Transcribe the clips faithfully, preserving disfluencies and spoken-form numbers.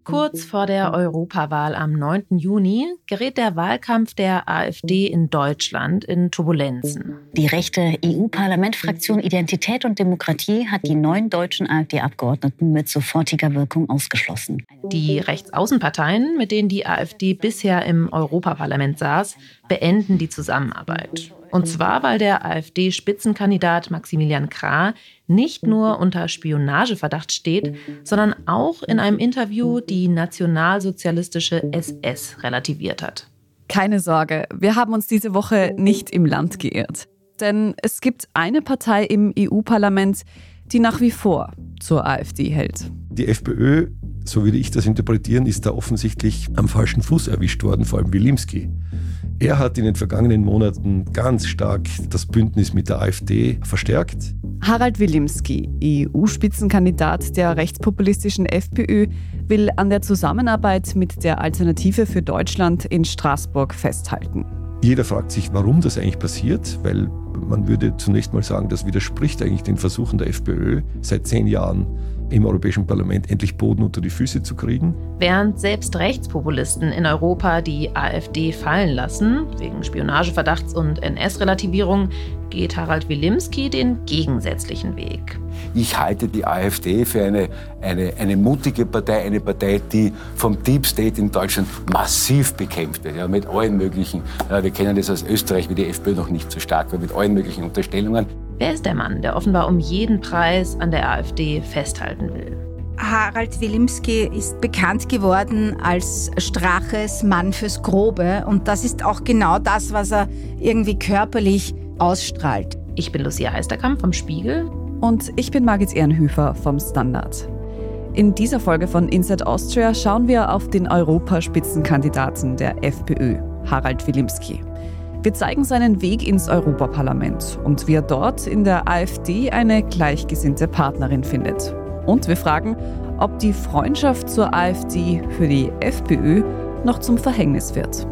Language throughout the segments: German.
Kurz vor der Europawahl am neunten Juni gerät der Wahlkampf der AfD in Deutschland in Turbulenzen. Die rechte E U-Parlament-Fraktion Identität und Demokratie hat die neun deutschen AfD-Abgeordneten mit sofortiger Wirkung ausgeschlossen. Die Rechtsaußenparteien, mit denen die AfD bisher im Europaparlament saß, beenden die Zusammenarbeit. Und zwar, weil der AfD-Spitzenkandidat Maximilian Krah nicht nur unter Spionageverdacht steht, sondern auch in einem Interview die nationalsozialistische S S relativiert hat. Keine Sorge, wir haben uns diese Woche nicht im Land geirrt. Denn es gibt eine Partei im E U-Parlament, die nach wie vor zur AfD hält. Die FPÖ, so würde ich das interpretieren, ist da offensichtlich am falschen Fuß erwischt worden, vor allem Wilimski. Er hat in den vergangenen Monaten ganz stark das Bündnis mit der AfD verstärkt. Harald Wilimski, E U-Spitzenkandidat der rechtspopulistischen FPÖ, will an der Zusammenarbeit mit der Alternative für Deutschland in Straßburg festhalten. Jeder fragt sich, warum das eigentlich passiert, weil man würde zunächst mal sagen, das widerspricht eigentlich den Versuchen der FPÖ, seit zehn Jahren im Europäischen Parlament endlich Boden unter die Füße zu kriegen. Während selbst Rechtspopulisten in Europa die AfD fallen lassen, wegen Spionageverdachts und N S-Relativierung, geht Harald Wilimski den gegensätzlichen Weg. Ich halte die AfD für eine, eine, eine mutige Partei, eine Partei, die vom Deep State in Deutschland massiv bekämpft wird. Ja, mit allen möglichen, ja, wir kennen das aus Österreich, wie die FPÖ noch nicht so stark war, mit allen möglichen Unterstellungen. Wer ist der Mann, der offenbar um jeden Preis an der AfD festhalten will? Harald Wilimski ist bekannt geworden als Straches Mann fürs Grobe. Und das ist auch genau das, was er irgendwie körperlich ausstrahlt. Ich bin Lucia Heisterkamp vom Spiegel. Und ich bin Margit Ehrenhöfer vom Standard. In dieser Folge von Inside Austria schauen wir auf den Europaspitzenkandidaten der FPÖ, Harald Wilimski. Wir zeigen seinen Weg ins Europaparlament und wie er dort in der AfD eine gleichgesinnte Partnerin findet. Und wir fragen, ob die Freundschaft zur AfD für die FPÖ noch zum Verhängnis wird.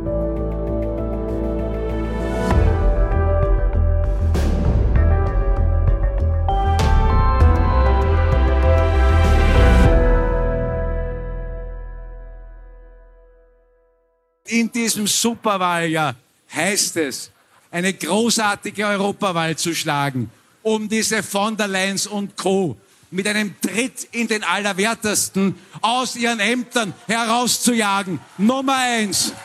In diesem Superwahljahr heißt es, eine großartige Europawahl zu schlagen, um diese von der Leyen und Co. mit einem Tritt in den Allerwertesten aus ihren Ämtern herauszujagen. Nummer eins.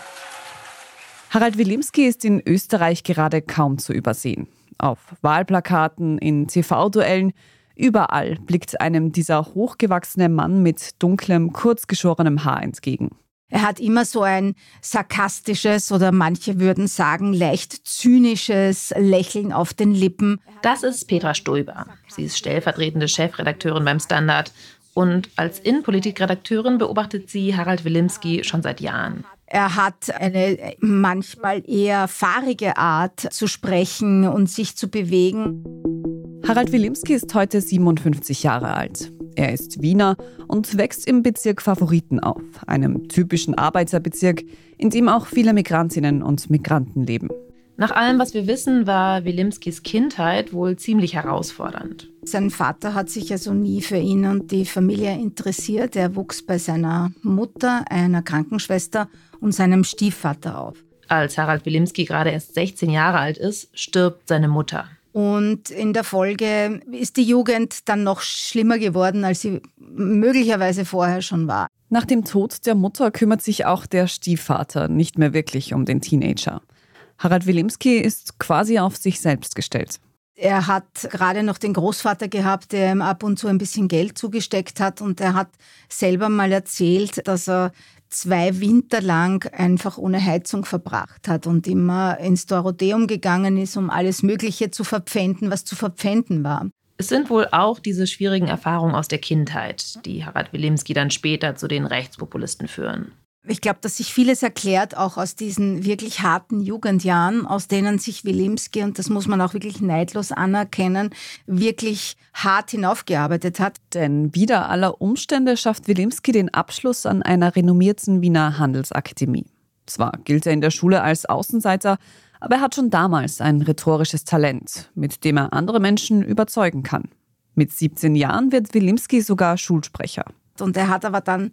Harald Wilimski ist in Österreich gerade kaum zu übersehen. Auf Wahlplakaten, in T V-Duellen, überall blickt einem dieser hochgewachsene Mann mit dunklem, kurzgeschorenem Haar entgegen. Er hat immer so ein sarkastisches oder manche würden sagen leicht zynisches Lächeln auf den Lippen. Das ist Petra Stoiber. Sie ist stellvertretende Chefredakteurin beim Standard. Und als Innenpolitikredakteurin beobachtet sie Harald Wilimski schon seit Jahren. Er hat eine manchmal eher fahrige Art zu sprechen und sich zu bewegen. Harald Wilimski ist heute siebenundfünfzig Jahre alt. Er ist Wiener und wächst im Bezirk Favoriten auf, einem typischen Arbeiterbezirk, in dem auch viele Migrantinnen und Migranten leben. Nach allem, was wir wissen, war Wilimskis Kindheit wohl ziemlich herausfordernd. Sein Vater hat sich also nie für ihn und die Familie interessiert. Er wuchs bei seiner Mutter, einer Krankenschwester und seinem Stiefvater auf. Als Harald Wilimski gerade erst sechzehn Jahre alt ist, stirbt seine Mutter. Und in der Folge ist die Jugend dann noch schlimmer geworden, als sie möglicherweise vorher schon war. Nach dem Tod der Mutter kümmert sich auch der Stiefvater nicht mehr wirklich um den Teenager. Harald Wilimski ist quasi auf sich selbst gestellt. Er hat gerade noch den Großvater gehabt, der ihm ab und zu ein bisschen Geld zugesteckt hat. Und er hat selber mal erzählt, dass er zwei Winter lang einfach ohne Heizung verbracht hat und immer ins Dorotheum gegangen ist, um alles Mögliche zu verpfänden, was zu verpfänden war. Es sind wohl auch diese schwierigen Erfahrungen aus der Kindheit, die Harald Wilimski dann später zu den Rechtspopulisten führen. Ich glaube, dass sich vieles erklärt, auch aus diesen wirklich harten Jugendjahren, aus denen sich Wilimski, und das muss man auch wirklich neidlos anerkennen, wirklich hart hinaufgearbeitet hat. Denn wider aller Umstände schafft Wilimski den Abschluss an einer renommierten Wiener Handelsakademie. Zwar gilt er in der Schule als Außenseiter, aber er hat schon damals ein rhetorisches Talent, mit dem er andere Menschen überzeugen kann. Mit siebzehn Jahren wird Wilimski sogar Schulsprecher. Und er hat aber dann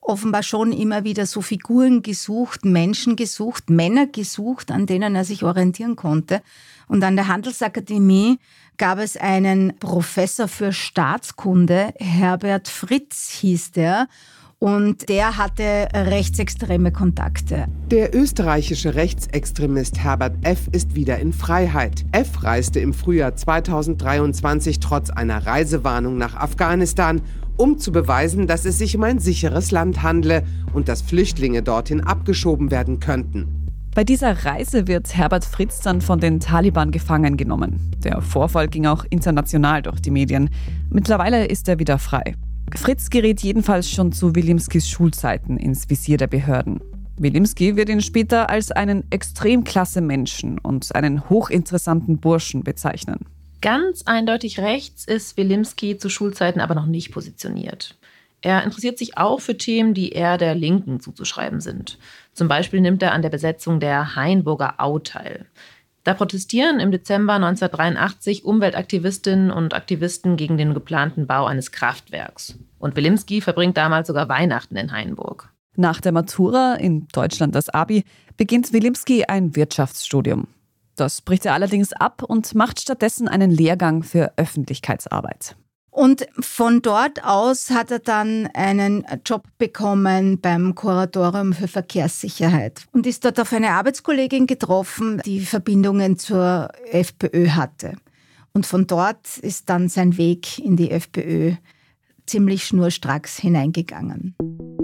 offenbar schon immer wieder so Figuren gesucht, Menschen gesucht, Männer gesucht, an denen er sich orientieren konnte. Und an der Handelsakademie gab es einen Professor für Staatskunde, Herbert Fritz hieß der, und der hatte rechtsextreme Kontakte. Der österreichische Rechtsextremist Herbert F. ist wieder in Freiheit. F. reiste im Frühjahr zweitausenddreiundzwanzig trotz einer Reisewarnung nach Afghanistan, um zu beweisen, dass es sich um ein sicheres Land handle und dass Flüchtlinge dorthin abgeschoben werden könnten. Bei dieser Reise wird Herbert Fritz dann von den Taliban gefangen genommen. Der Vorfall ging auch international durch die Medien. Mittlerweile ist er wieder frei. Fritz gerät jedenfalls schon zu Wilimskis Schulzeiten ins Visier der Behörden. Wilimski wird ihn später als einen extrem klasse Menschen und einen hochinteressanten Burschen bezeichnen. Ganz eindeutig rechts ist Wilimski zu Schulzeiten aber noch nicht positioniert. Er interessiert sich auch für Themen, die eher der Linken zuzuschreiben sind. Zum Beispiel nimmt er an der Besetzung der Hainburger Au teil. Da protestieren im Dezember neunzehnhundertdreiundachtzig Umweltaktivistinnen und Aktivisten gegen den geplanten Bau eines Kraftwerks. Und Wilimski verbringt damals sogar Weihnachten in Hainburg. Nach der Matura, in Deutschland das Abi, beginnt Wilimski ein Wirtschaftsstudium. Das bricht er allerdings ab und macht stattdessen einen Lehrgang für Öffentlichkeitsarbeit. Und von dort aus hat er dann einen Job bekommen beim Kuratorium für Verkehrssicherheit und ist dort auf eine Arbeitskollegin getroffen, die Verbindungen zur FPÖ hatte. Und von dort ist dann sein Weg in die FPÖ ziemlich schnurstracks hineingegangen.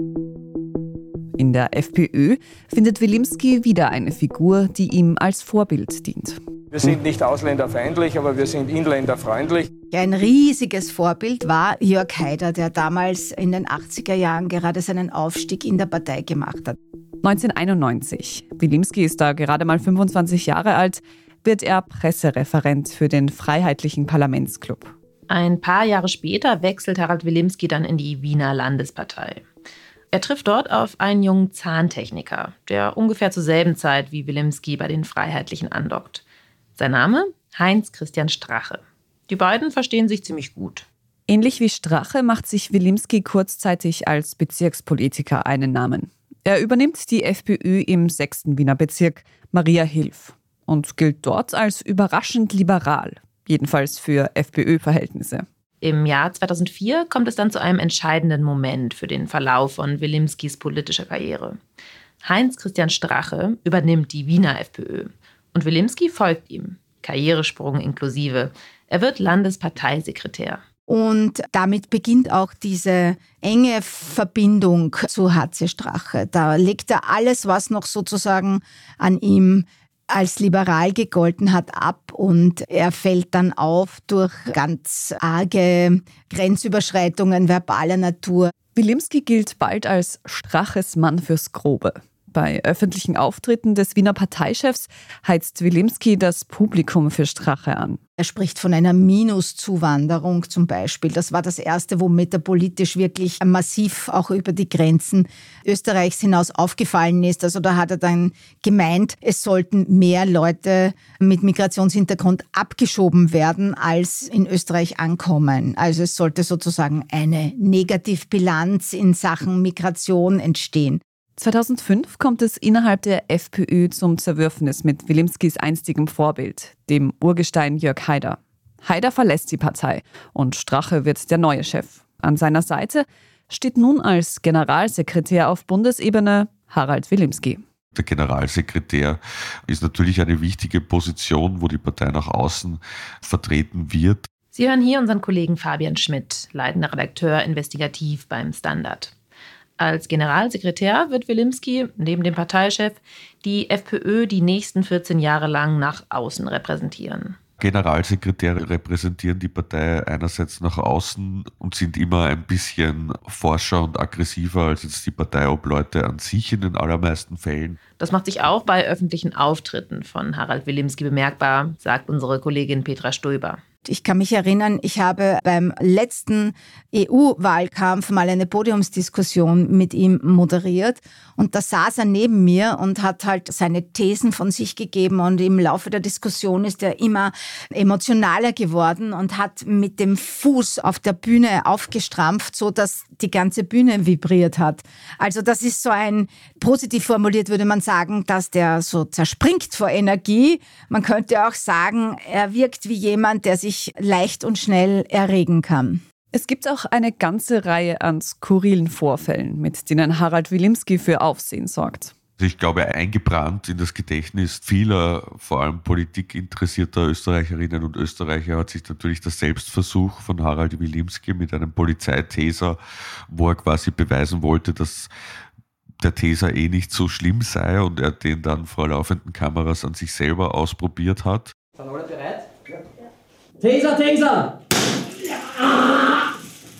In der FPÖ findet Wilimski wieder eine Figur, die ihm als Vorbild dient. Wir sind nicht ausländerfeindlich, aber wir sind inländerfreundlich. Ein riesiges Vorbild war Jörg Haider, der damals in den achtziger Jahren gerade seinen Aufstieg in der Partei gemacht hat. neunzehnhunderteinundneunzig, Wilimski ist da gerade mal fünfundzwanzig Jahre alt, wird er Pressereferent für den Freiheitlichen Parlamentsclub. Ein paar Jahre später wechselt Harald Wilimski dann in die Wiener Landespartei. Er trifft dort auf einen jungen Zahntechniker, der ungefähr zur selben Zeit wie Wilimski bei den Freiheitlichen andockt. Sein Name? Heinz Christian Strache. Die beiden verstehen sich ziemlich gut. Ähnlich wie Strache macht sich Wilimski kurzzeitig als Bezirkspolitiker einen Namen. Er übernimmt die FPÖ im sechsten Wiener Bezirk, Mariahilf, und gilt dort als überraschend liberal, jedenfalls für FPÖ-Verhältnisse. Im Jahr zweitausendvier kommt es dann zu einem entscheidenden Moment für den Verlauf von Wilimskis politischer Karriere. Heinz Christian Strache übernimmt die Wiener FPÖ und Wilimski folgt ihm. Karrieresprung inklusive. Er wird Landesparteisekretär. Und damit beginnt auch diese enge Verbindung zu H C Strache. Da legt er alles, was noch sozusagen an ihm als liberal gegolten hat, ab und er fällt dann auf durch ganz arge Grenzüberschreitungen verbaler Natur. Wilimski gilt bald als Straches Mann fürs Grobe. Bei öffentlichen Auftritten des Wiener Parteichefs heizt Wilimski das Publikum für Strache an. Er spricht von einer Minuszuwanderung zum Beispiel. Das war das Erste, womit er politisch wirklich massiv auch über die Grenzen Österreichs hinaus aufgefallen ist. Also da hat er dann gemeint, es sollten mehr Leute mit Migrationshintergrund abgeschoben werden, als in Österreich ankommen. Also es sollte sozusagen eine Negativbilanz in Sachen Migration entstehen. zweitausendfünf kommt es innerhalb der FPÖ zum Zerwürfnis mit Wilimskis einstigem Vorbild, dem Urgestein Jörg Haider. Haider verlässt die Partei und Strache wird der neue Chef. An seiner Seite steht nun als Generalsekretär auf Bundesebene Harald Wilimski. Der Generalsekretär ist natürlich eine wichtige Position, wo die Partei nach außen vertreten wird. Sie hören hier unseren Kollegen Fabian Schmidt, leitender Redakteur Investigativ beim Standard. Als Generalsekretär wird Wilimski, neben dem Parteichef, die FPÖ die nächsten vierzehn Jahre lang nach außen repräsentieren. Generalsekretäre repräsentieren die Partei einerseits nach außen und sind immer ein bisschen forscher und aggressiver als jetzt die Parteiobleute an sich in den allermeisten Fällen. Das macht sich auch bei öffentlichen Auftritten von Harald Wilimski bemerkbar, sagt unsere Kollegin Petra Stoiber. Ich kann mich erinnern, ich habe beim letzten E U-Wahlkampf mal eine Podiumsdiskussion mit ihm moderiert und da saß er neben mir und hat halt seine Thesen von sich gegeben und im Laufe der Diskussion ist er immer emotionaler geworden und hat mit dem Fuß auf der Bühne aufgestrampft, so dass die ganze Bühne vibriert hat. Also das ist so ein, positiv formuliert würde man sagen, dass der so zerspringt vor Energie. Man könnte auch sagen, er wirkt wie jemand, der sich leicht und schnell erregen kann. Es gibt auch eine ganze Reihe an skurrilen Vorfällen, mit denen Harald Wilimski für Aufsehen sorgt. Ich glaube, eingebrannt in das Gedächtnis vieler, vor allem politikinteressierter Österreicherinnen und Österreicher, hat sich natürlich der Selbstversuch von Harald Wilimski mit einem Polizeitaser, wo er quasi beweisen wollte, dass der Taser eh nicht so schlimm sei und er den dann vor laufenden Kameras an sich selber ausprobiert hat. Sind alle bereit? Ja. Taser, Taser! Ja.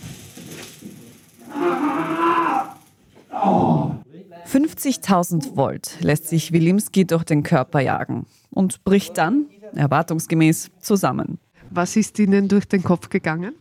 Oh. fünfzigtausend Volt lässt sich Wilimski durch den Körper jagen und bricht dann, erwartungsgemäß, zusammen. Was ist Ihnen durch den Kopf gegangen?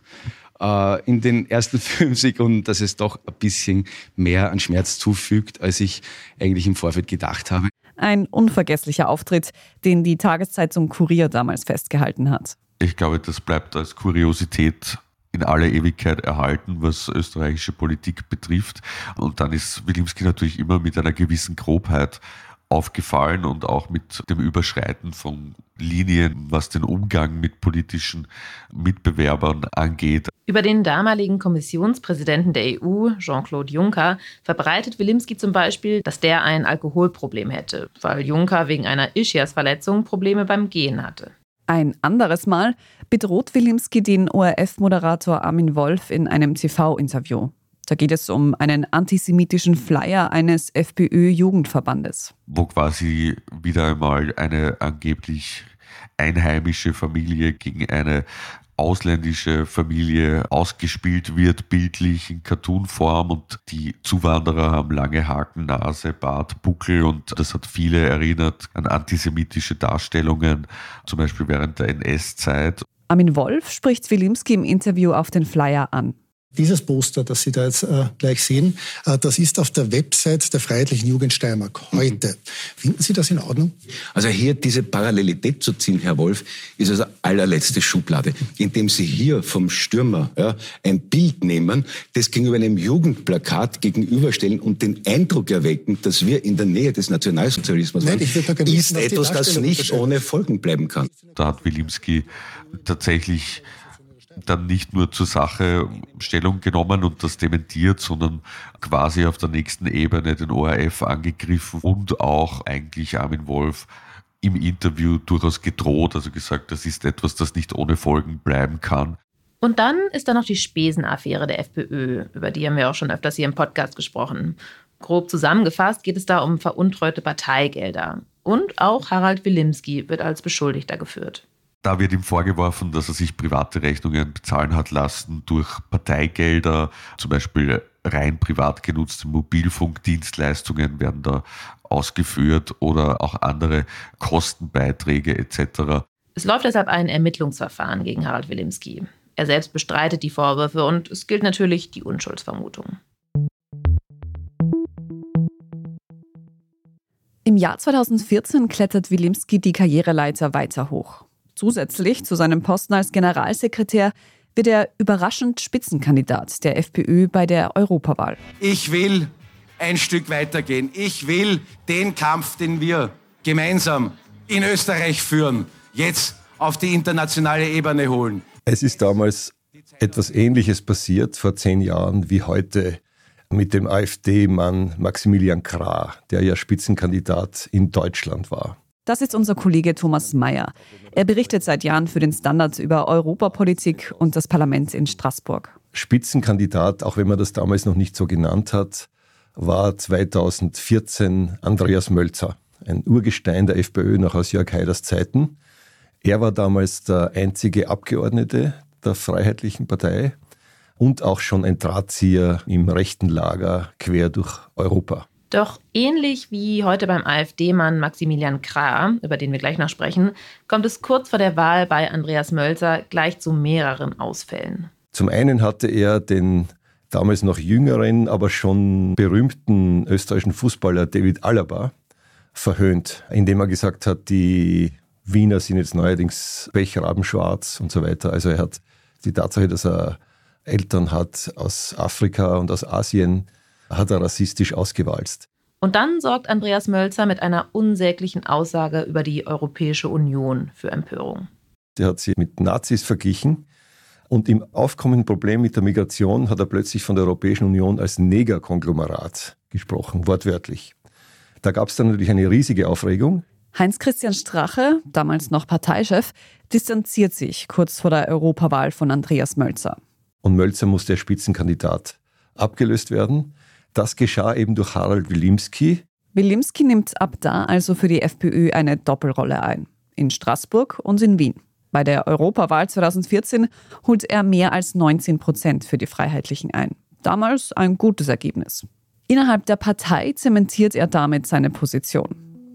Uh, in den ersten fünf Sekunden, dass es doch ein bisschen mehr an Schmerz zufügt, als ich eigentlich im Vorfeld gedacht habe. Ein unvergesslicher Auftritt, den die Tageszeitung Kurier damals festgehalten hat. Ich glaube, das bleibt als Kuriosität in aller Ewigkeit erhalten, was österreichische Politik betrifft. Und dann ist Wilimski natürlich immer mit einer gewissen Grobheit aufgefallen und auch mit dem Überschreiten von Linien, was den Umgang mit politischen Mitbewerbern angeht. Über den damaligen Kommissionspräsidenten der E U, Jean-Claude Juncker, verbreitet Wilimski zum Beispiel, dass der ein Alkoholproblem hätte, weil Juncker wegen einer Ischias-Verletzung Probleme beim Gehen hatte. Ein anderes Mal bedroht Wilimski den O R F-Moderator Armin Wolf in einem T V-Interview. Da geht es um einen antisemitischen Flyer eines FPÖ-Jugendverbandes. Wo quasi wieder einmal eine angeblich einheimische Familie gegen eine ausländische Familie ausgespielt wird, bildlich in Cartoonform, und die Zuwanderer haben lange Haken, Nase, Bart, Buckel, und das hat viele erinnert an antisemitische Darstellungen, zum Beispiel während der N S-Zeit. Armin Wolf spricht Wilimski im Interview auf den Flyer an. Dieses Poster, das Sie da jetzt äh, gleich sehen, äh, das ist auf der Website der Freiheitlichen Jugend Steiermark heute. Mhm. Finden Sie das in Ordnung? Also hier diese Parallelität zu ziehen, Herr Wolf, ist also allerletzte Schublade. Indem Sie hier vom Stürmer ja, ein Bild nehmen, das gegenüber einem Jugendplakat gegenüberstellen und den Eindruck erwecken, dass wir in der Nähe des Nationalsozialismus Nein, waren, ist etwas, das nicht ohne Folgen bleiben kann. Da hat Wilimski tatsächlich dann nicht nur zur Sache Stellung genommen und das dementiert, sondern quasi auf der nächsten Ebene den O R F angegriffen und auch eigentlich Armin Wolf im Interview durchaus gedroht, also gesagt, das ist etwas, das nicht ohne Folgen bleiben kann. Und dann ist da noch die Spesenaffäre der FPÖ, über die haben wir auch schon öfters hier im Podcast gesprochen. Grob zusammengefasst geht es da um veruntreute Parteigelder. Und auch Harald Wilimski wird als Beschuldigter geführt. Da wird ihm vorgeworfen, dass er sich private Rechnungen bezahlen hat lassen durch Parteigelder, zum Beispiel rein privat genutzte Mobilfunkdienstleistungen werden da ausgeführt oder auch andere Kostenbeiträge et cetera. Es läuft deshalb ein Ermittlungsverfahren gegen Harald Wilimski. Er selbst bestreitet die Vorwürfe und es gilt natürlich die Unschuldsvermutung. Im Jahr zweitausendvierzehn klettert Wilimski die Karriereleiter weiter hoch. Zusätzlich zu seinem Posten als Generalsekretär wird er überraschend Spitzenkandidat der FPÖ bei der Europawahl. Ich will ein Stück weitergehen. Ich will den Kampf, den wir gemeinsam in Österreich führen, jetzt auf die internationale Ebene holen. Es ist damals etwas Ähnliches passiert, vor zehn Jahren wie heute, mit dem AfD-Mann Maximilian Krah, der ja Spitzenkandidat in Deutschland war. Das ist unser Kollege Thomas Mayer. Er berichtet seit Jahren für den Standard über Europapolitik und das Parlament in Straßburg. Spitzenkandidat, auch wenn man das damals noch nicht so genannt hat, war zweitausendvierzehn Andreas Mölzer, ein Urgestein der FPÖ noch aus Jörg Haiders Zeiten. Er war damals der einzige Abgeordnete der Freiheitlichen Partei und auch schon ein Drahtzieher im rechten Lager quer durch Europa. Doch ähnlich wie heute beim AfD-Mann Maximilian Krah, über den wir gleich noch sprechen, kommt es kurz vor der Wahl bei Andreas Mölzer gleich zu mehreren Ausfällen. Zum einen hatte er den damals noch jüngeren, aber schon berühmten österreichischen Fußballer David Alaba verhöhnt, indem er gesagt hat, die Wiener sind jetzt neuerdings pechrabenschwarz und so weiter. Also er hat die Tatsache, dass er Eltern hat aus Afrika und aus Asien, hat er rassistisch ausgewalzt. Und dann sorgt Andreas Mölzer mit einer unsäglichen Aussage über die Europäische Union für Empörung. Der hat sie mit Nazis verglichen und im aufkommenden Problem mit der Migration hat er plötzlich von der Europäischen Union als Negerkonglomerat gesprochen, wortwörtlich. Da gab es dann natürlich eine riesige Aufregung. Heinz-Christian Strache, damals noch Parteichef, distanziert sich kurz vor der Europawahl von Andreas Mölzer. Und Mölzer musste als Spitzenkandidat abgelöst werden. Das geschah eben durch Harald Wilimski. Wilimski nimmt ab da also für die FPÖ eine Doppelrolle ein. In Straßburg und in Wien. Bei der Europawahl zweitausendvierzehn holt er mehr als neunzehn Prozent für die Freiheitlichen ein. Damals ein gutes Ergebnis. Innerhalb der Partei zementiert er damit seine Position.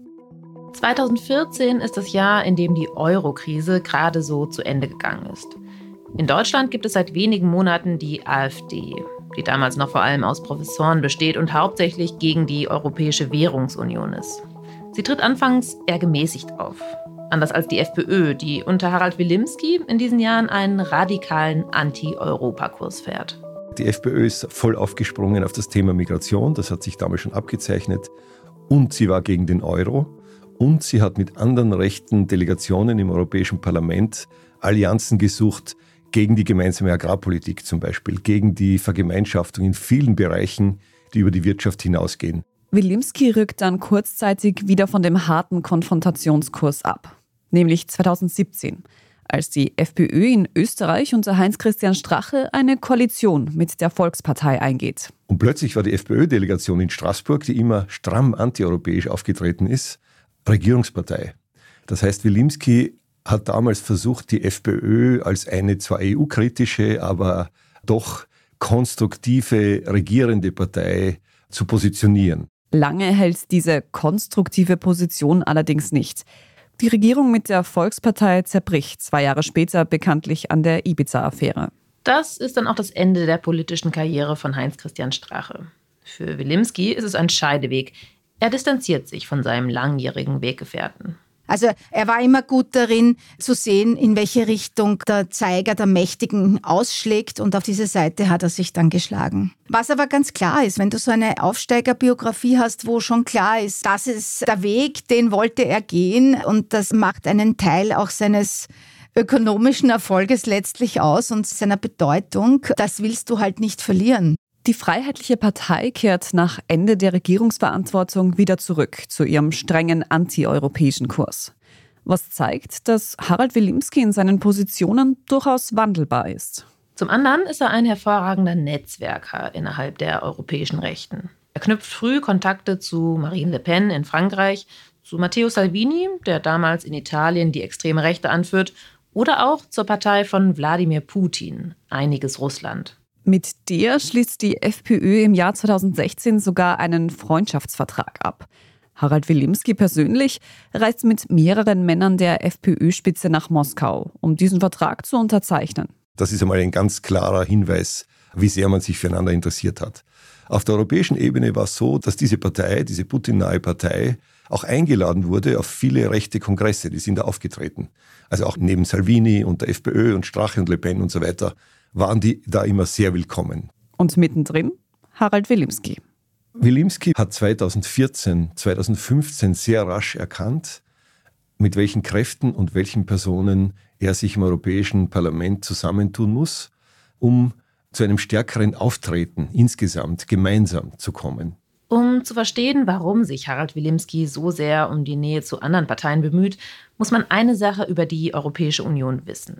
zweitausendvierzehn ist das Jahr, in dem die Euro-Krise gerade so zu Ende gegangen ist. In Deutschland gibt es seit wenigen Monaten die AfD, die damals noch vor allem aus Professoren besteht und hauptsächlich gegen die Europäische Währungsunion ist. Sie tritt anfangs eher gemäßigt auf. Anders als die FPÖ, die unter Harald Wilimski in diesen Jahren einen radikalen Anti-Europa-Kurs fährt. Die FPÖ ist voll aufgesprungen auf das Thema Migration, das hat sich damals schon abgezeichnet. Und sie war gegen den Euro. Und sie hat mit anderen rechten Delegationen im Europäischen Parlament Allianzen gesucht gegen die gemeinsame Agrarpolitik zum Beispiel, gegen die Vergemeinschaftung in vielen Bereichen, die über die Wirtschaft hinausgehen. Wilimski rückt dann kurzzeitig wieder von dem harten Konfrontationskurs ab. Nämlich zweitausendsiebzehn, als die FPÖ in Österreich unter Heinz-Christian Strache eine Koalition mit der Volkspartei eingeht. Und plötzlich war die FPÖ-Delegation in Straßburg, die immer stramm antieuropäisch aufgetreten ist, Regierungspartei. Das heißt, Wilimski hat damals versucht, die FPÖ als eine zwar E U-kritische, aber doch konstruktive, regierende Partei zu positionieren. Lange hält diese konstruktive Position allerdings nicht. Die Regierung mit der Volkspartei zerbricht zwei Jahre später bekanntlich an der Ibiza-Affäre. Das ist dann auch das Ende der politischen Karriere von Heinz-Christian Strache. Für Wilimski ist es ein Scheideweg. Er distanziert sich von seinem langjährigen Weggefährten. Also er war immer gut darin, zu sehen, in welche Richtung der Zeiger der Mächtigen ausschlägt, und auf diese Seite hat er sich dann geschlagen. Was aber ganz klar ist, wenn du so eine Aufsteigerbiografie hast, wo schon klar ist, das ist der Weg, den wollte er gehen, und das macht einen Teil auch seines ökonomischen Erfolges letztlich aus und seiner Bedeutung, das willst du halt nicht verlieren. Die Freiheitliche Partei kehrt nach Ende der Regierungsverantwortung wieder zurück zu ihrem strengen antieuropäischen Kurs. Was zeigt, dass Harald Wilimski in seinen Positionen durchaus wandelbar ist. Zum anderen ist er ein hervorragender Netzwerker innerhalb der europäischen Rechten. Er knüpft früh Kontakte zu Marine Le Pen in Frankreich, zu Matteo Salvini, der damals in Italien die extreme Rechte anführt, oder auch zur Partei von Wladimir Putin, Einiges Russland. Mit der schließt die FPÖ im Jahr zweitausendsechzehn sogar einen Freundschaftsvertrag ab. Harald Wilimski persönlich reist mit mehreren Männern der FPÖ-Spitze nach Moskau, um diesen Vertrag zu unterzeichnen. Das ist einmal ein ganz klarer Hinweis, wie sehr man sich füreinander interessiert hat. Auf der europäischen Ebene war es so, dass diese Partei, diese Putin-nahe Partei, auch eingeladen wurde auf viele rechte Kongresse. Die sind da aufgetreten. Also auch neben Salvini und der FPÖ und Strache und Le Pen und so weiter, waren die da immer sehr willkommen. Und mittendrin Harald Wilimski. Wilimski hat zweitausendvierzehn, zweitausendfünfzehn sehr rasch erkannt, mit welchen Kräften und welchen Personen er sich im Europäischen Parlament zusammentun muss, um zu einem stärkeren Auftreten insgesamt gemeinsam zu kommen. Um zu verstehen, warum sich Harald Wilimski so sehr um die Nähe zu anderen Parteien bemüht, muss man eine Sache über die Europäische Union wissen.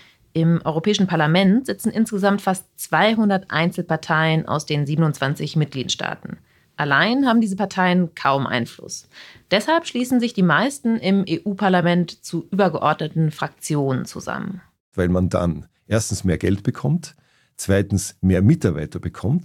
Im Europäischen Parlament sitzen insgesamt fast zweihundert Einzelparteien aus den siebenundzwanzig Mitgliedstaaten. Allein haben diese Parteien kaum Einfluss. Deshalb schließen sich die meisten im E U-Parlament zu übergeordneten Fraktionen zusammen. Weil man dann erstens mehr Geld bekommt, zweitens mehr Mitarbeiter bekommt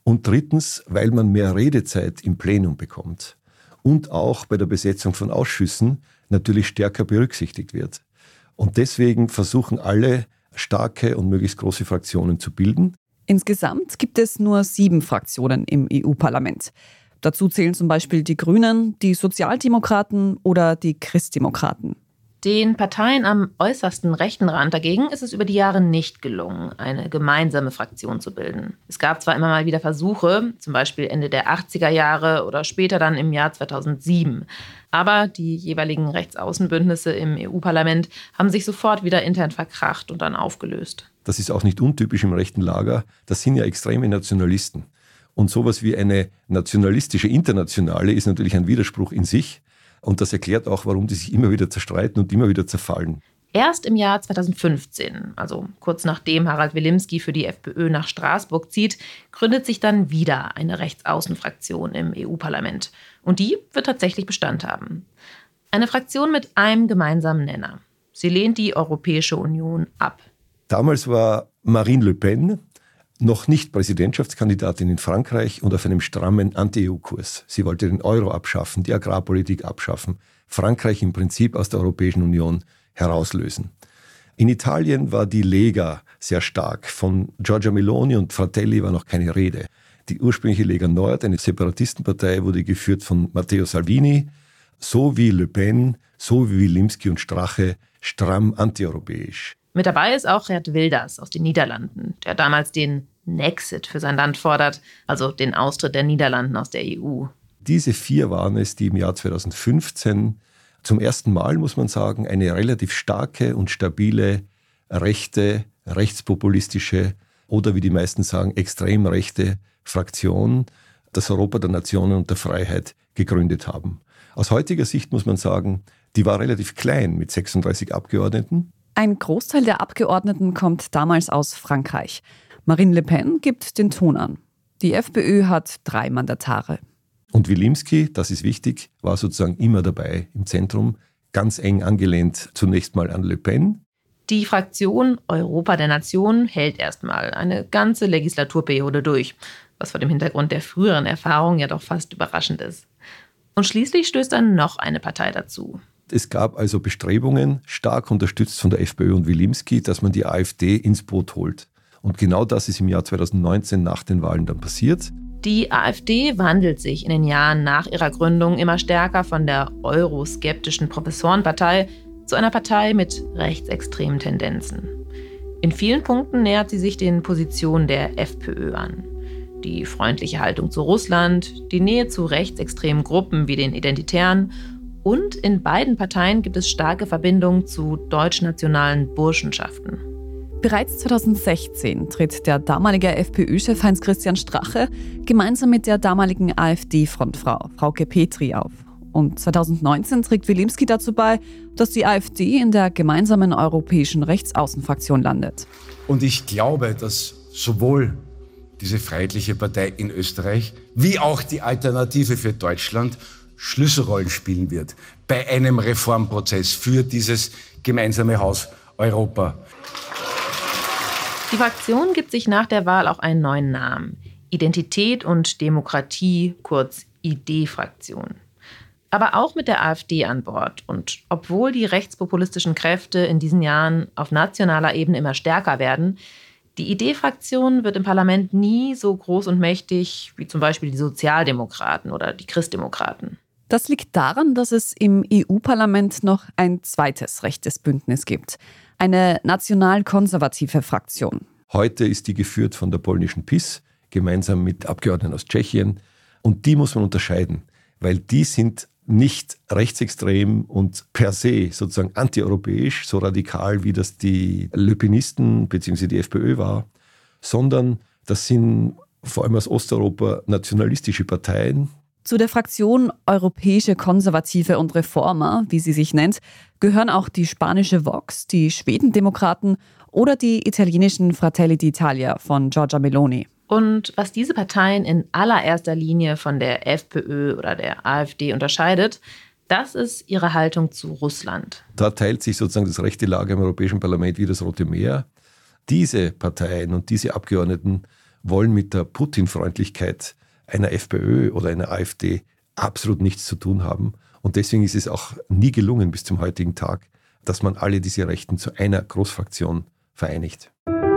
Und drittens, weil man mehr Redezeit im Plenum bekommt und auch bei der Besetzung von Ausschüssen natürlich stärker berücksichtigt wird. Und deswegen versuchen alle, starke und möglichst große Fraktionen zu bilden. Insgesamt gibt es nur sieben Fraktionen im E U-Parlament. Dazu zählen zum Beispiel die Grünen, die Sozialdemokraten oder die Christdemokraten. Den Parteien am äußersten rechten Rand dagegen ist es über die Jahre nicht gelungen, eine gemeinsame Fraktion zu bilden. Es gab zwar immer mal wieder Versuche, zum Beispiel Ende der achtziger Jahre oder später dann im Jahr zweitausendsieben. Aber die jeweiligen Rechtsaußenbündnisse im E U-Parlament haben sich sofort wieder intern verkracht und dann aufgelöst. Das ist auch nicht untypisch im rechten Lager. Das sind ja extreme Nationalisten. Und sowas wie eine nationalistische Internationale ist natürlich ein Widerspruch in sich. Und das erklärt auch, warum die sich immer wieder zerstreiten und immer wieder zerfallen. Erst im Jahr zweitausendfünfzehn, also kurz nachdem Harald Wilimski für die FPÖ nach Straßburg zieht, gründet sich dann wieder eine Rechtsaußenfraktion im E U-Parlament. Und die wird tatsächlich Bestand haben. Eine Fraktion mit einem gemeinsamen Nenner. Sie lehnt die Europäische Union ab. Damals war Marine Le Pen noch nicht Präsidentschaftskandidatin in Frankreich und auf einem strammen Anti-E U-Kurs. Sie wollte den Euro abschaffen, die Agrarpolitik abschaffen, Frankreich im Prinzip aus der Europäischen Union herauslösen. In Italien war die Lega sehr stark. Von Giorgia Meloni und Fratelli war noch keine Rede. Die ursprüngliche Lega Nord, eine Separatistenpartei, wurde geführt von Matteo Salvini, so wie Le Pen, so wie Wilimski und Strache, stramm antieuropäisch. Mit dabei ist auch Geert Wilders aus den Niederlanden, der damals den Nexit für sein Land fordert, also den Austritt der Niederlanden aus der E U. Diese vier waren es, die im Jahr zweitausendfünfzehn zum ersten Mal, muss man sagen, eine relativ starke und stabile rechte, rechtspopulistische oder wie die meisten sagen, extrem rechte Fraktion, das Europa der Nationen und der Freiheit, gegründet haben. Aus heutiger Sicht muss man sagen, die war relativ klein mit sechsunddreißig Abgeordneten. Ein Großteil der Abgeordneten kommt damals aus Frankreich. Marine Le Pen gibt den Ton an. Die FPÖ hat drei Mandatare. Und Wilimski, das ist wichtig, war sozusagen immer dabei im Zentrum, ganz eng angelehnt zunächst mal an Le Pen. Die Fraktion Europa der Nationen hält erstmal eine ganze Legislaturperiode durch, was vor dem Hintergrund der früheren Erfahrungen ja doch fast überraschend ist. Und schließlich stößt dann noch eine Partei dazu. Es gab also Bestrebungen, stark unterstützt von der FPÖ und Wilimski, dass man die AfD ins Boot holt. Und genau das ist im Jahr zweitausendneunzehn nach den Wahlen dann passiert. Die AfD wandelt sich in den Jahren nach ihrer Gründung immer stärker von der euroskeptischen Professorenpartei zu einer Partei mit rechtsextremen Tendenzen. In vielen Punkten nähert sie sich den Positionen der FPÖ an. Die freundliche Haltung zu Russland, die Nähe zu rechtsextremen Gruppen wie den Identitären. Und in beiden Parteien gibt es starke Verbindungen zu deutschnationalen Burschenschaften. Bereits zweitausendsechzehn tritt der damalige FPÖ-Chef Heinz-Christian Strache gemeinsam mit der damaligen AfD-Frontfrau Frauke Petry auf. Und zweitausendneunzehn trägt Wilimski dazu bei, dass die AfD in der gemeinsamen europäischen Rechtsaußenfraktion landet. Und ich glaube, dass sowohl diese Freiheitliche Partei in Österreich wie auch die Alternative für Deutschland Schlüsselrollen spielen wird bei einem Reformprozess für dieses gemeinsame Haus Europa. Die Fraktion gibt sich nach der Wahl auch einen neuen Namen. Identität und Demokratie, kurz I D-Fraktion. Aber auch mit der AfD an Bord. Und obwohl die rechtspopulistischen Kräfte in diesen Jahren auf nationaler Ebene immer stärker werden, die I D-Fraktion wird im Parlament nie so groß und mächtig wie zum Beispiel die Sozialdemokraten oder die Christdemokraten. Das liegt daran, dass es im E U-Parlament noch ein zweites rechtes Bündnis gibt. Eine national-konservative Fraktion. Heute ist die geführt von der polnischen PiS, gemeinsam mit Abgeordneten aus Tschechien. Und die muss man unterscheiden, weil die sind nicht rechtsextrem und per se sozusagen antieuropäisch, so radikal wie das die Le Penisten bzw. die FPÖ war, sondern das sind vor allem aus Osteuropa nationalistische Parteien. Zu der Fraktion Europäische Konservative und Reformer, wie sie sich nennt, gehören auch die spanische Vox, die Schwedendemokraten oder die italienischen Fratelli d'Italia von Giorgia Meloni. Und was diese Parteien in allererster Linie von der FPÖ oder der AfD unterscheidet, das ist ihre Haltung zu Russland. Da teilt sich sozusagen das rechte Lager im Europäischen Parlament wie das Rote Meer. Diese Parteien und diese Abgeordneten wollen mit der Putin-Freundlichkeit einer FPÖ oder einer AfD absolut nichts zu tun haben. Und deswegen ist es auch nie gelungen bis zum heutigen Tag, dass man alle diese Rechten zu einer Großfraktion vereinigt.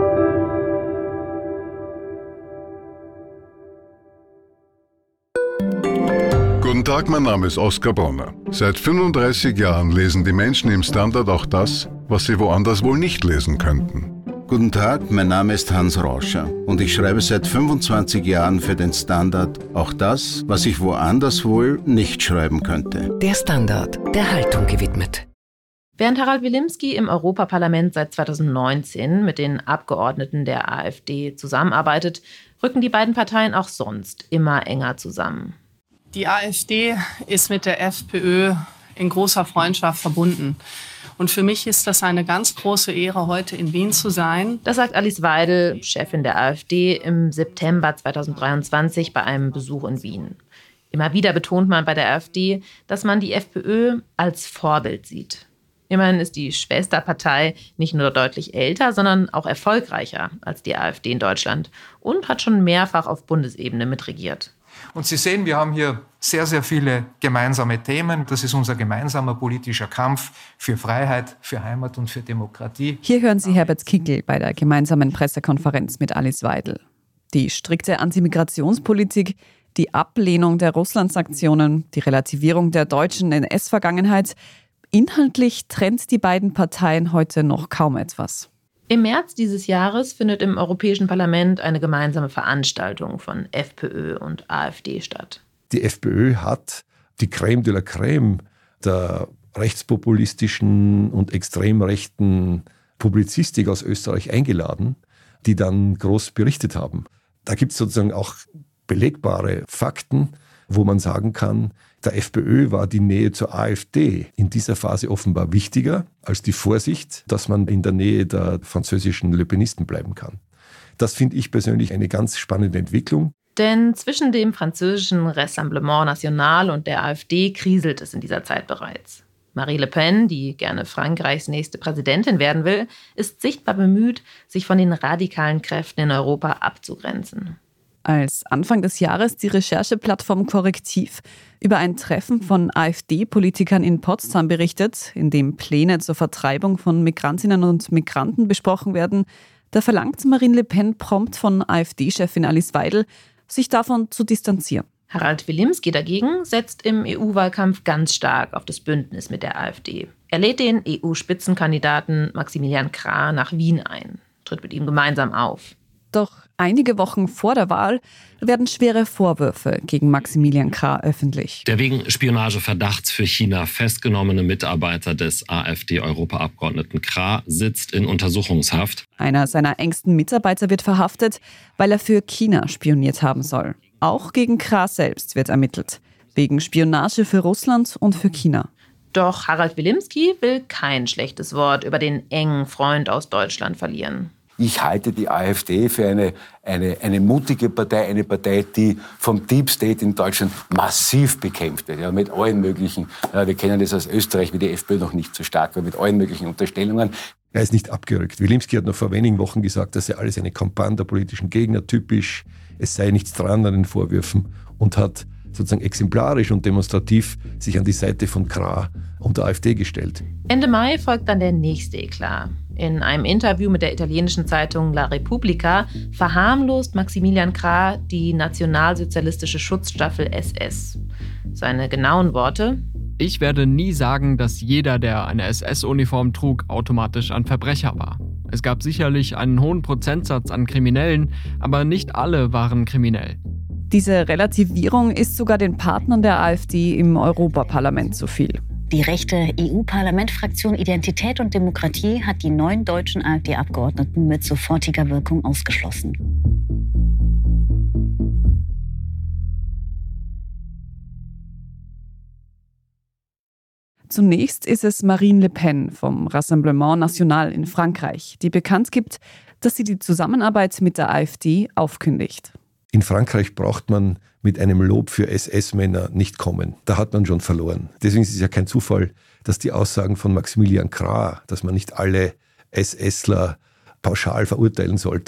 Guten Tag, mein Name ist Oskar Bronner. Seit fünfunddreißig Jahren lesen die Menschen im Standard auch das, was sie woanders wohl nicht lesen könnten. Guten Tag, mein Name ist Hans Rauscher und ich schreibe seit fünfundzwanzig Jahren für den Standard auch das, was ich woanders wohl nicht schreiben könnte. Der Standard, der Haltung gewidmet. Während Harald Wilimski im Europaparlament seit zweitausendneunzehn mit den Abgeordneten der AfD zusammenarbeitet, rücken die beiden Parteien auch sonst immer enger zusammen. Die AfD ist mit der FPÖ in großer Freundschaft verbunden. Und für mich ist das eine ganz große Ehre, heute in Wien zu sein. Das sagt Alice Weidel, Chefin der AfD, im September zweitausenddreiundzwanzig bei einem Besuch in Wien. Immer wieder betont man bei der AfD, dass man die FPÖ als Vorbild sieht. Immerhin ist die Schwesterpartei nicht nur deutlich älter, sondern auch erfolgreicher als die AfD in Deutschland und hat schon mehrfach auf Bundesebene mitregiert. Und Sie sehen, wir haben hier sehr, sehr viele gemeinsame Themen. Das ist unser gemeinsamer politischer Kampf für Freiheit, für Heimat und für Demokratie. Hier hören Sie Herbert Kickl bei der gemeinsamen Pressekonferenz mit Alice Weidel. Die strikte Antimigrationspolitik, die Ablehnung der Russland-Sanktionen, die Relativierung der deutschen N S-Vergangenheit. Inhaltlich trennt die beiden Parteien heute noch kaum etwas. Im März dieses Jahres findet im Europäischen Parlament eine gemeinsame Veranstaltung von FPÖ und AfD statt. Die FPÖ hat die Crème de la Crème der rechtspopulistischen und extrem rechten Publizistik aus Österreich eingeladen, die dann groß berichtet haben. Da gibt es sozusagen auch belegbare Fakten, wo man sagen kann, der FPÖ war die Nähe zur AfD in dieser Phase offenbar wichtiger als die Vorsicht, dass man in der Nähe der französischen Le Penisten bleiben kann. Das finde ich persönlich eine ganz spannende Entwicklung. Denn zwischen dem französischen Rassemblement National und der AfD kriselt es in dieser Zeit bereits. Marine Le Pen, die gerne Frankreichs nächste Präsidentin werden will, ist sichtbar bemüht, sich von den radikalen Kräften in Europa abzugrenzen. Als Anfang des Jahres die Rechercheplattform Korrektiv über ein Treffen von AfD-Politikern in Potsdam berichtet, in dem Pläne zur Vertreibung von Migrantinnen und Migranten besprochen werden, da verlangt Marine Le Pen prompt von AfD-Chefin Alice Weidel, sich davon zu distanzieren. Harald Wilimski dagegen setzt im E U-Wahlkampf ganz stark auf das Bündnis mit der AfD. Er lädt den E U-Spitzenkandidaten Maximilian Krah nach Wien ein, tritt mit ihm gemeinsam auf. Doch einige Wochen vor der Wahl werden schwere Vorwürfe gegen Maximilian Krah öffentlich. Der wegen Spionageverdachts für China festgenommene Mitarbeiter des AfD-Europaabgeordneten Krah sitzt in Untersuchungshaft. Einer seiner engsten Mitarbeiter wird verhaftet, weil er für China spioniert haben soll. Auch gegen Krah selbst wird ermittelt, wegen Spionage für Russland und für China. Doch Harald Wilimski will kein schlechtes Wort über den engen Freund aus Deutschland verlieren. Ich halte die AfD für eine, eine, eine mutige Partei, eine Partei, die vom Deep State in Deutschland massiv bekämpft wird. Ja, mit allen möglichen, ja, wir kennen das aus Österreich, wie die FPÖ noch nicht so stark war, mit allen möglichen Unterstellungen. Er ist nicht abgerückt. Wilimski hat noch vor wenigen Wochen gesagt, das sei alles eine Kampagne der politischen Gegner, typisch, es sei nichts dran an den Vorwürfen und hat sozusagen exemplarisch und demonstrativ sich an die Seite von Krah und der AfD gestellt. Ende Mai folgt dann der nächste Eklat. In einem Interview mit der italienischen Zeitung La Repubblica verharmlost Maximilian Krah die nationalsozialistische Schutzstaffel S S. Seine genauen Worte: Ich werde nie sagen, dass jeder, der eine S S-Uniform trug, automatisch ein Verbrecher war. Es gab sicherlich einen hohen Prozentsatz an Kriminellen, aber nicht alle waren kriminell. Diese Relativierung ist sogar den Partnern der AfD im Europaparlament zu viel. Die rechte E U-Parlamentfraktion Identität und Demokratie hat die neun deutschen AfD-Abgeordneten mit sofortiger Wirkung ausgeschlossen. Zunächst ist es Marine Le Pen vom Rassemblement National in Frankreich, die bekannt gibt, dass sie die Zusammenarbeit mit der AfD aufkündigt. In Frankreich braucht man mit einem Lob für S S-Männer nicht kommen. Da hat man schon verloren. Deswegen ist es ja kein Zufall, dass die Aussagen von Maximilian Krah, dass man nicht alle SSler pauschal verurteilen sollte,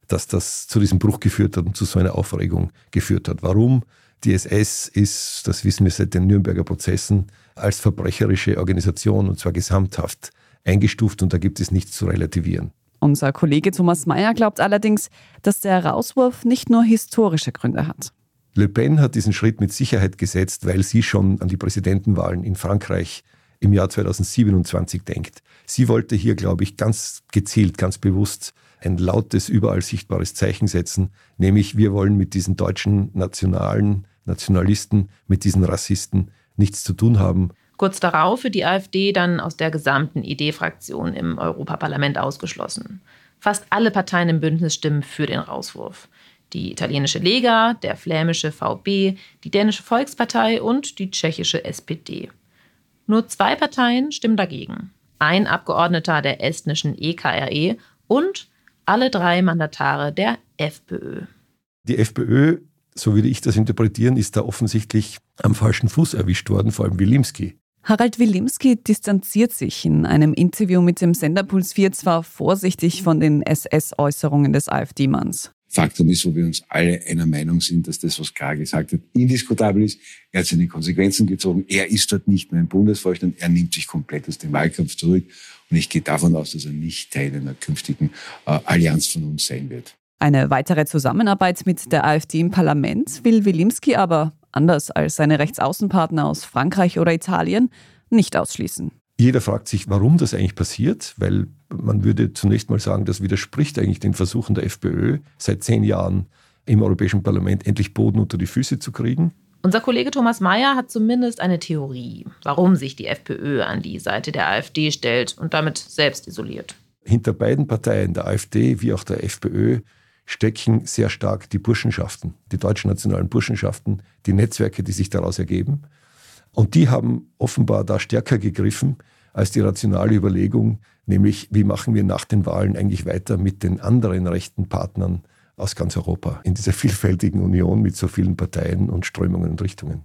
dass das zu diesem Bruch geführt hat und zu so einer Aufregung geführt hat. Warum? Die S S ist, das wissen wir seit den Nürnberger Prozessen, als verbrecherische Organisation und zwar gesamthaft eingestuft und da gibt es nichts zu relativieren. Unser Kollege Thomas Mayer glaubt allerdings, dass der Rauswurf nicht nur historische Gründe hat. Le Pen hat diesen Schritt mit Sicherheit gesetzt, weil sie schon an die Präsidentenwahlen in Frankreich im Jahr zweitausendsiebenundzwanzig denkt. Sie wollte hier, glaube ich, ganz gezielt, ganz bewusst ein lautes, überall sichtbares Zeichen setzen, nämlich wir wollen mit diesen deutschen nationalen Nationalisten, mit diesen Rassisten nichts zu tun haben. Kurz darauf wird die AfD dann aus der gesamten I D-Fraktion im Europaparlament ausgeschlossen. Fast alle Parteien im Bündnis stimmen für den Rauswurf. Die italienische Lega, der flämische VB, die dänische Volkspartei und die tschechische S P D. Nur zwei Parteien stimmen dagegen. Ein Abgeordneter der estnischen E K R E und alle drei Mandatare der FPÖ. Die FPÖ, so würde ich das interpretieren, ist da offensichtlich am falschen Fuß erwischt worden, vor allem Wilimski. Harald Wilimski distanziert sich in einem Interview mit dem Sender Puls vier zwar vorsichtig von den S S-Äußerungen des AfD-Manns. Faktum ist, wo wir uns alle einer Meinung sind, dass das, was Krah gesagt hat, indiskutabel ist. Er hat seine Konsequenzen gezogen. Er ist dort nicht mehr im Bundesvorstand. Er nimmt sich komplett aus dem Wahlkampf zurück. Und ich gehe davon aus, dass er nicht Teil einer künftigen äh, Allianz von uns sein wird. Eine weitere Zusammenarbeit mit der AfD im Parlament will Wilimski aber, anders als seine Rechtsaußenpartner aus Frankreich oder Italien, nicht ausschließen. Jeder fragt sich, warum das eigentlich passiert, weil man würde zunächst mal sagen, das widerspricht eigentlich den Versuchen der FPÖ, seit zehn Jahren im Europäischen Parlament endlich Boden unter die Füße zu kriegen. Unser Kollege Thomas Mayer hat zumindest eine Theorie, warum sich die FPÖ an die Seite der AfD stellt und damit selbst isoliert. Hinter beiden Parteien, der AfD wie auch der FPÖ, stecken sehr stark die Burschenschaften, die deutschen nationalen Burschenschaften, die Netzwerke, die sich daraus ergeben. Und die haben offenbar da stärker gegriffen als die rationale Überlegung, nämlich wie machen wir nach den Wahlen eigentlich weiter mit den anderen rechten Partnern aus ganz Europa in dieser vielfältigen Union mit so vielen Parteien und Strömungen und Richtungen.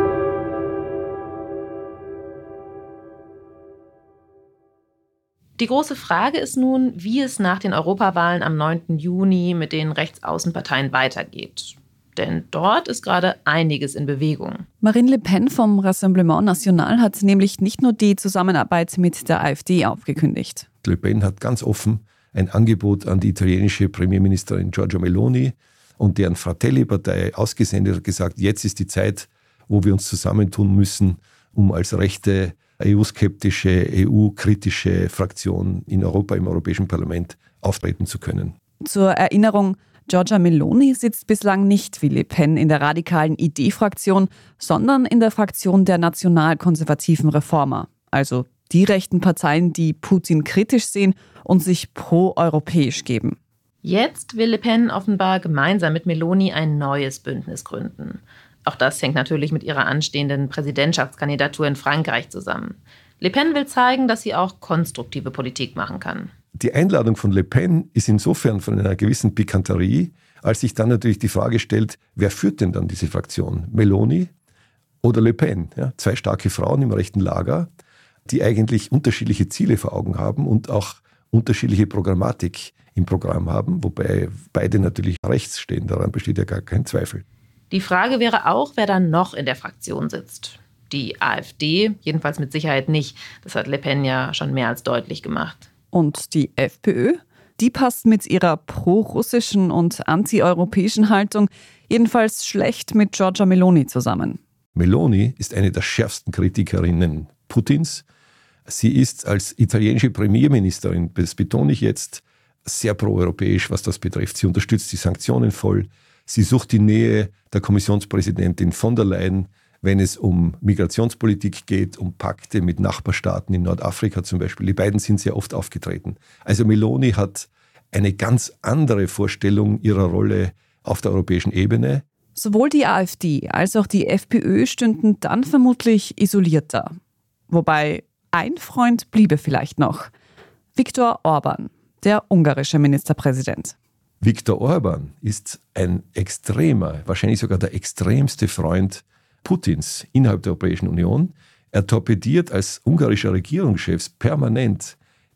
Die große Frage ist nun, wie es nach den Europawahlen am neunten Juni mit den Rechtsaußenparteien weitergeht. Denn dort ist gerade einiges in Bewegung. Marine Le Pen vom Rassemblement National hat nämlich nicht nur die Zusammenarbeit mit der AfD aufgekündigt. Le Pen hat ganz offen ein Angebot an die italienische Premierministerin Giorgia Meloni und deren Fratelli-Partei ausgesendet und gesagt, jetzt ist die Zeit, wo wir uns zusammentun müssen, um als rechte, E U-skeptische, E U-kritische Fraktion in Europa im Europäischen Parlament auftreten zu können. Zur Erinnerung, Giorgia Meloni sitzt bislang nicht wie Le Pen in der radikalen I D-Fraktion, sondern in der Fraktion der nationalkonservativen Reformer, also die rechten Parteien, die Putin kritisch sehen und sich pro-europäisch geben. Jetzt will Le Pen offenbar gemeinsam mit Meloni ein neues Bündnis gründen. Auch das hängt natürlich mit ihrer anstehenden Präsidentschaftskandidatur in Frankreich zusammen. Le Pen will zeigen, dass sie auch konstruktive Politik machen kann. Die Einladung von Le Pen ist insofern von einer gewissen Pikanterie, als sich dann natürlich die Frage stellt, wer führt denn dann diese Fraktion? Meloni oder Le Pen? Ja, zwei starke Frauen im rechten Lager, die eigentlich unterschiedliche Ziele vor Augen haben und auch unterschiedliche Programmatik im Programm haben, wobei beide natürlich rechts stehen, daran besteht ja gar kein Zweifel. Die Frage wäre auch, wer dann noch in der Fraktion sitzt. Die AfD, jedenfalls mit Sicherheit nicht. Das hat Le Pen ja schon mehr als deutlich gemacht. Und die FPÖ? Die passt mit ihrer pro-russischen und anti-europäischen Haltung jedenfalls schlecht mit Giorgia Meloni zusammen. Meloni ist eine der schärfsten Kritikerinnen Putins. Sie ist als italienische Premierministerin, das betone ich jetzt, sehr proeuropäisch, was das betrifft. Sie unterstützt die Sanktionen voll. Sie sucht die Nähe der Kommissionspräsidentin von der Leyen, wenn es um Migrationspolitik geht, um Pakte mit Nachbarstaaten in Nordafrika zum Beispiel. Die beiden sind sehr oft aufgetreten. Also Meloni hat eine ganz andere Vorstellung ihrer Rolle auf der europäischen Ebene. Sowohl die AfD als auch die FPÖ stünden dann vermutlich isoliert da. Wobei ein Freund bliebe vielleicht noch. Viktor Orbán, der ungarische Ministerpräsident. Viktor Orbán ist ein extremer, wahrscheinlich sogar der extremste Freund Putins innerhalb der Europäischen Union. Er torpediert als ungarischer Regierungschef permanent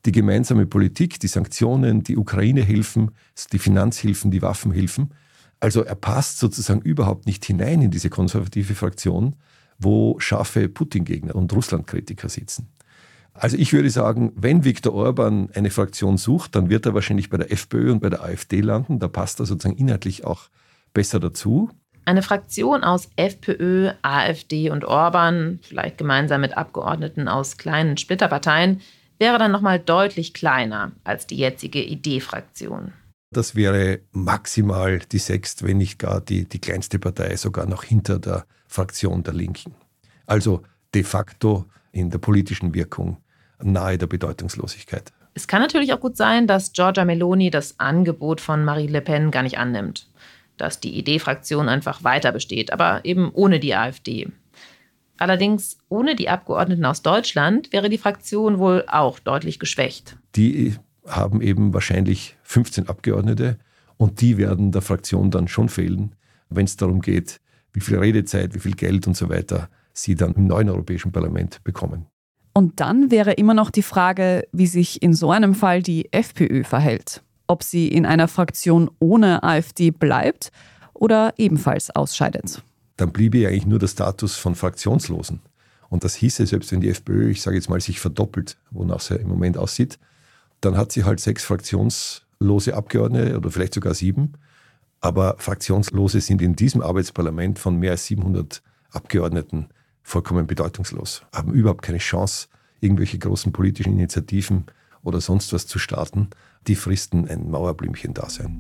die gemeinsame Politik, die Sanktionen, die Ukraine-Hilfen, die Finanzhilfen, die Waffenhilfen. Also er passt sozusagen überhaupt nicht hinein in diese konservative Fraktion, wo scharfe Putin-Gegner und Russland-Kritiker sitzen. Also ich würde sagen, wenn Viktor Orban eine Fraktion sucht, dann wird er wahrscheinlich bei der FPÖ und bei der AfD landen. Da passt er sozusagen inhaltlich auch besser dazu. Eine Fraktion aus FPÖ, AfD und Orban, vielleicht gemeinsam mit Abgeordneten aus kleinen Splitterparteien, wäre dann nochmal deutlich kleiner als die jetzige I D-Fraktion. Das wäre maximal die sechst, wenn nicht gar die, die kleinste Partei, sogar noch hinter der Fraktion der Linken. Also de facto in der politischen Wirkung nahe der Bedeutungslosigkeit. Es kann natürlich auch gut sein, dass Giorgia Meloni das Angebot von Marine Le Pen gar nicht annimmt. Dass die I D-Fraktion einfach weiter besteht, aber eben ohne die AfD. Allerdings ohne die Abgeordneten aus Deutschland wäre die Fraktion wohl auch deutlich geschwächt. Die haben eben wahrscheinlich fünfzehn Abgeordnete und die werden der Fraktion dann schon fehlen, wenn es darum geht, wie viel Redezeit, wie viel Geld und so weiter sie dann im neuen Europäischen Parlament bekommen. Und dann wäre immer noch die Frage, wie sich in so einem Fall die FPÖ verhält. Ob sie in einer Fraktion ohne AfD bleibt oder ebenfalls ausscheidet. Dann bliebe ja eigentlich nur der Status von Fraktionslosen. Und das hieße, selbst wenn die FPÖ, ich sage jetzt mal, sich verdoppelt, wonach sie im Moment aussieht, dann hat sie halt sechs fraktionslose Abgeordnete oder vielleicht sogar sieben. Aber Fraktionslose sind in diesem Arbeitsparlament von mehr als siebenhundert Abgeordneten vollkommen bedeutungslos, haben überhaupt keine Chance, irgendwelche großen politischen Initiativen oder sonst was zu starten. Die fristen ein Mauerblümchen-Dasein.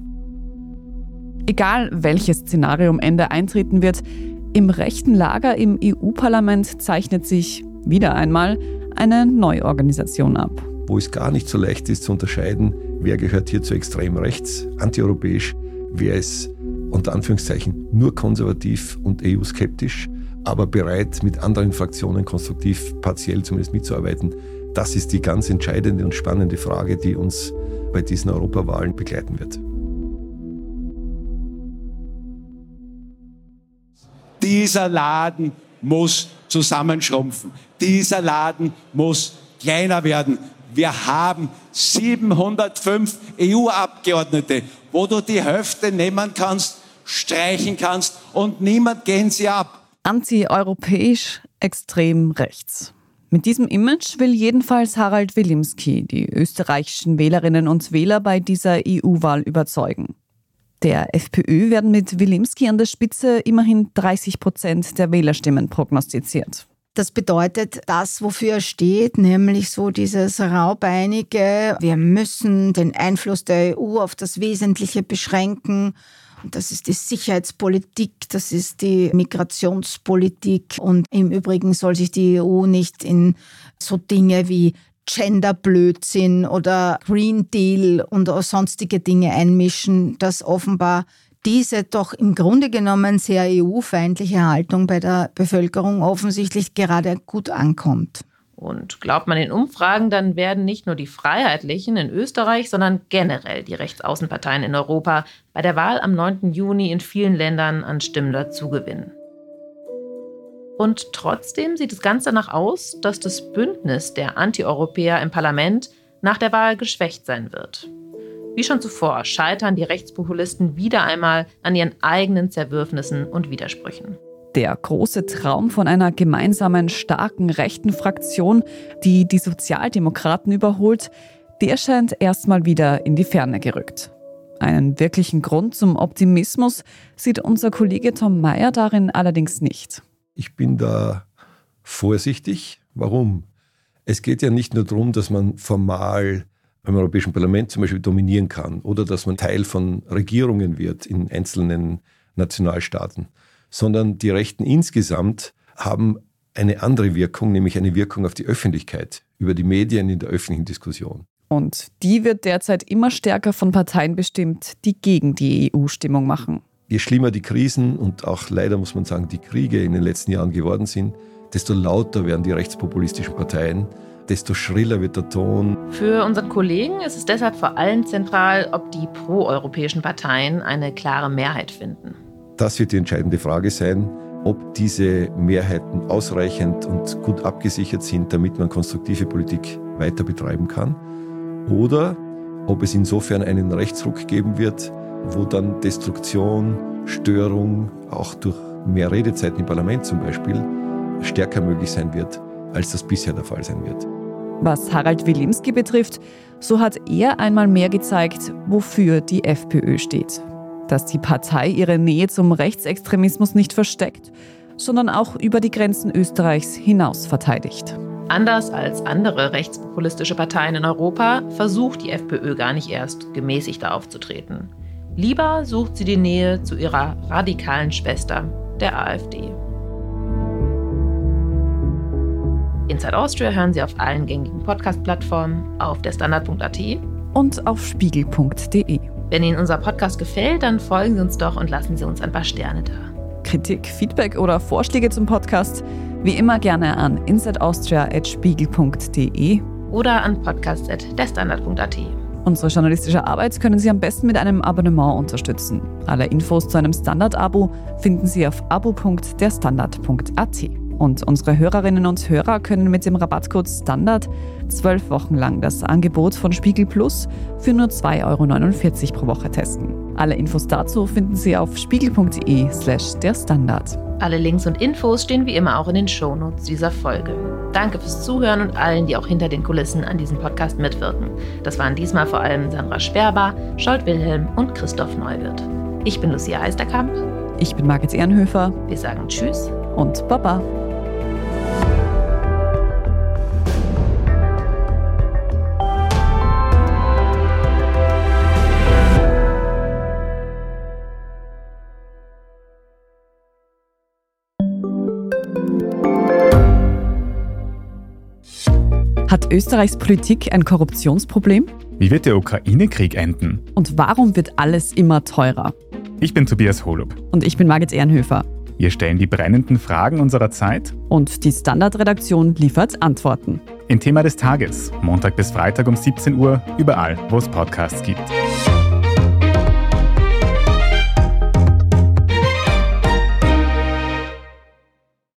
Egal welches Szenario am Ende eintreten wird, im rechten Lager im E U-Parlament zeichnet sich wieder einmal eine Neuorganisation ab. Wo es gar nicht so leicht ist zu unterscheiden, wer gehört hier zu extrem rechts, antieuropäisch, wer ist unter Anführungszeichen nur konservativ und E U-skeptisch, aber bereit, mit anderen Fraktionen konstruktiv, partiell zumindest mitzuarbeiten. Das ist die ganz entscheidende und spannende Frage, die uns bei diesen Europawahlen begleiten wird. Dieser Laden muss zusammenschrumpfen. Dieser Laden muss kleiner werden. Wir haben siebenhundertfünf E U-Abgeordnete, wo du die Hälfte nehmen kannst, streichen kannst und niemand gehen sie ab. Anti-europäisch, extrem rechts. Mit diesem Image will jedenfalls Harald Wilimski die österreichischen Wählerinnen und Wähler bei dieser E U-Wahl überzeugen. Der FPÖ werden mit Wilimski an der Spitze immerhin dreißig Prozent der Wählerstimmen prognostiziert. Das bedeutet das, wofür er steht, nämlich so dieses raubeinige, wir müssen den Einfluss der E U auf das Wesentliche beschränken. Das ist die Sicherheitspolitik, das ist die Migrationspolitik und im Übrigen soll sich die E U nicht in so Dinge wie Genderblödsinn oder Green Deal und sonstige Dinge einmischen, dass offenbar diese doch im Grunde genommen sehr E U-feindliche Haltung bei der Bevölkerung offensichtlich gerade gut ankommt. Und glaubt man den Umfragen, dann werden nicht nur die Freiheitlichen in Österreich, sondern generell die Rechtsaußenparteien in Europa bei der Wahl am neunten Juni in vielen Ländern an Stimmen dazugewinnen. Und trotzdem sieht es ganz danach aus, dass das Bündnis der Antieuropäer im Parlament nach der Wahl geschwächt sein wird. Wie schon zuvor scheitern die Rechtspopulisten wieder einmal an ihren eigenen Zerwürfnissen und Widersprüchen. Der große Traum von einer gemeinsamen, starken rechten Fraktion, die die Sozialdemokraten überholt, der scheint erstmal wieder in die Ferne gerückt. Einen wirklichen Grund zum Optimismus sieht unser Kollege Tom Meyer darin allerdings nicht. Ich bin da vorsichtig. Warum? Es geht ja nicht nur darum, dass man formal im Europäischen Parlament zum Beispiel dominieren kann oder dass man Teil von Regierungen wird in einzelnen Nationalstaaten, sondern die Rechten insgesamt haben eine andere Wirkung, nämlich eine Wirkung auf die Öffentlichkeit, über die Medien in der öffentlichen Diskussion. Und die wird derzeit immer stärker von Parteien bestimmt, die gegen die E U-Stimmung machen. Je schlimmer die Krisen und auch leider muss man sagen, die Kriege in den letzten Jahren geworden sind, desto lauter werden die rechtspopulistischen Parteien, desto schriller wird der Ton. Für unseren Kollegen ist es deshalb vor allem zentral, ob die proeuropäischen Parteien eine klare Mehrheit finden. Das wird die entscheidende Frage sein, ob diese Mehrheiten ausreichend und gut abgesichert sind, damit man konstruktive Politik weiter betreiben kann. oder ob es insofern einen Rechtsruck geben wird, wo dann Destruktion, Störung, auch durch mehr Redezeit im Parlament zum Beispiel, stärker möglich sein wird, als das bisher der Fall sein wird. Was Harald Wilimski betrifft, so hat er einmal mehr gezeigt, wofür die FPÖ steht. Dass die Partei ihre Nähe zum Rechtsextremismus nicht versteckt, sondern auch über die Grenzen Österreichs hinaus verteidigt. Anders als andere rechtspopulistische Parteien in Europa versucht die FPÖ gar nicht erst, gemäßigter aufzutreten. Lieber sucht sie die Nähe zu ihrer radikalen Schwester, der AfD. Inside Austria hören Sie auf allen gängigen Podcast-Plattformen, auf der Standard punkt a t und auf spiegel punkt de. Wenn Ihnen unser Podcast gefällt, dann folgen Sie uns doch und lassen Sie uns ein paar Sterne da. Kritik, Feedback oder Vorschläge zum Podcast wie immer gerne an insideaustria at spiegel punkt de oder an podcast at der standard punkt a t. Unsere journalistische Arbeit können Sie am besten mit einem Abonnement unterstützen. Alle Infos zu einem Standard-Abo finden Sie auf abo punkt der standard punkt a t. Und unsere Hörerinnen und Hörer können mit dem Rabattcode STANDARD zwölf Wochen lang das Angebot von Spiegel Plus für nur zwei Euro neunundvierzig pro Woche testen. Alle Infos dazu finden Sie auf spiegel punkt de slash der Standard. Alle Links und Infos stehen wie immer auch in den Shownotes dieser Folge. Danke fürs Zuhören und allen, die auch hinter den Kulissen an diesem Podcast mitwirken. Das waren diesmal vor allem Sandra Sperber, Scholt Wilhelm und Christoph Neuwirth. Ich bin Lucia Heisterkamp. Ich bin Margit Ehrenhöfer. Wir sagen Tschüss und Baba. Hat Österreichs Politik ein Korruptionsproblem? Wie wird der Ukraine-Krieg enden? Und warum wird alles immer teurer? Ich bin Tobias Holub. Und ich bin Margit Ehrenhöfer. Wir stellen die brennenden Fragen unserer Zeit. Und die Standard-Redaktion liefert Antworten. Im Thema des Tages, Montag bis Freitag um siebzehn Uhr, überall, wo es Podcasts gibt.